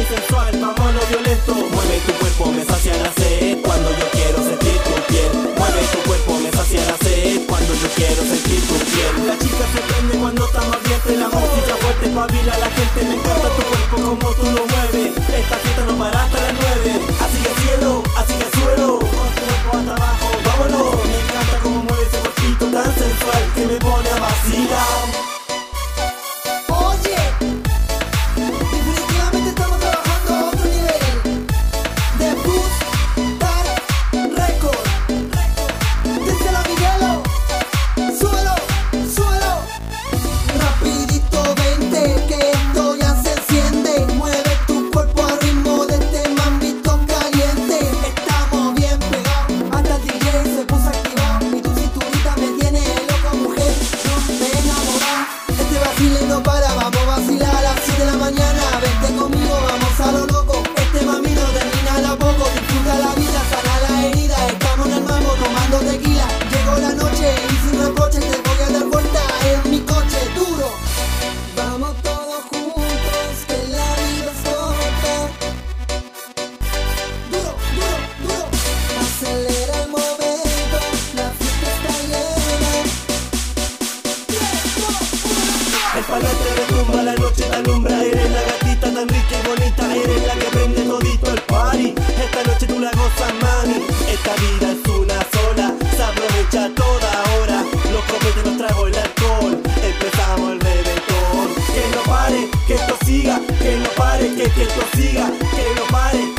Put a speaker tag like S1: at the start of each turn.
S1: sensual, vámonos violento. Mueve tu cuerpo, me sacia la sed cuando yo quiero sentir tu piel. Mueve tu cuerpo, me sacia la sed cuando yo quiero sentir tu piel. La chica se prende cuando estamos ardientes, la música fuerte pavila a la gente. Me encanta tu cuerpo como tú lo mueves. Esta fiesta no para hasta las 9. Así que cielo, así que suelo, con tu cuerpo hasta abajo, vámonos. Me encanta como mueve ese cuerpito tan sensual que me pone a vacilar.
S2: Oye, definitivamente estamos trabajando a otro nivel. The Boost Dark Record. Desde la Miguelo, suelo, suelo. Rapidito vente, que esto ya se enciende. Mueve tu cuerpo al ritmo de este mambito caliente. Estamos bien pegados, hasta el DJ se puso activado. Y tu cinturita me tiene loco, mujer, no me enamorás. Este vacile no para, vamos a vacilar a las 7 de la mañana. Vente conmigo, vamos a lo loco. Este mami no termina a poco. Disfruta la vida, sana la herida. Estamos en el mambo tomando tequila. Llegó la noche y sin reproche te voy a dar vuelta en mi coche duro. Vamos todos juntos, que la vida es corta. Duro, duro, duro. Acelera el momento, la fiesta está llena. 3, 2, 1,
S1: El palote retumba, la noche te alumbra. Eres la gatita tan rica y bonita. Eres la que prende todito el party. Esta noche tú la gozas, mami. Esta vida es una sola, se aprovecha toda hora. Los copetes, los tragos, el alcohol. Empezamos el reventón. Que no pare, que esto siga. Que no pare, que esto siga. Que no pare.